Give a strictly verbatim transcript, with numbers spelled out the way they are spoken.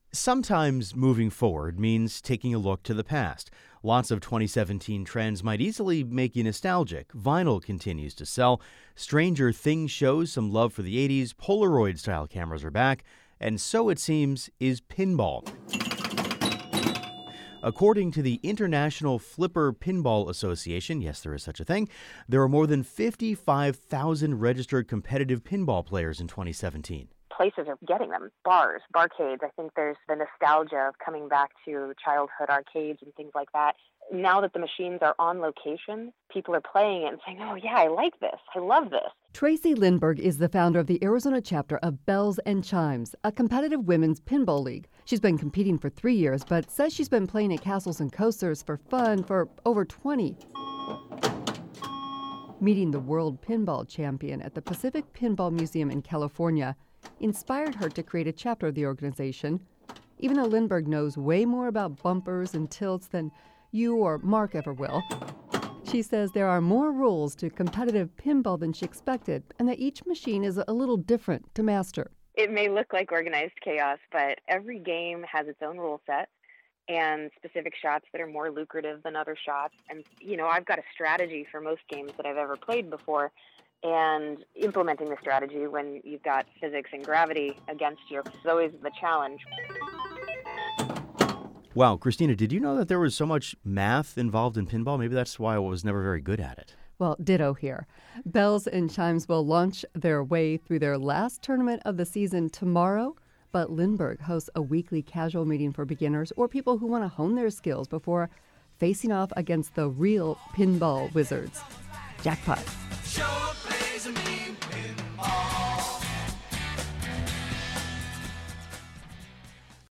Sometimes moving forward means taking a look to the past. Lots of twenty seventeen trends might easily make you nostalgic. Vinyl continues to sell. Stranger Things shows some love for the eighties. Polaroid-style cameras are back. And so, it seems, is pinball. According to the International Flipper Pinball Association, yes, there is such a thing, there are more than fifty-five thousand registered competitive pinball players in twenty seventeen. Places are getting them. Bars, barcades. I think there's the nostalgia of coming back to childhood arcades and things like that. Now that the machines are on location, people are playing it and saying, oh, yeah, I like this. I love this. Tracy Lindberg is the founder of the Arizona chapter of Bells and Chimes, a competitive women's pinball league. She's been competing for three years, but says she's been playing at Castles and Coasters for fun for over twenty. Meeting the world pinball champion at the Pacific Pinball Museum in California inspired her to create a chapter of the organization, even though Lindberg knows way more about bumpers and tilts than you or Mark ever will. She says there are more rules to competitive pinball than she expected, and that each machine is a little different to master. It may look like organized chaos, but every game has its own rule set and specific shots that are more lucrative than other shots. And, you know, I've got a strategy for most games that I've ever played before, and implementing the strategy when you've got physics and gravity against you is always the challenge. Wow, Christina, did you know that there was so much math involved in pinball? Maybe that's why I was never very good at it. Well, ditto here. Bells and Chimes will launch their way through their last tournament of the season tomorrow, but Lindberg hosts a weekly casual meeting for beginners or people who want to hone their skills before facing off against the real pinball wizards. Jackpot. Sure plays a mean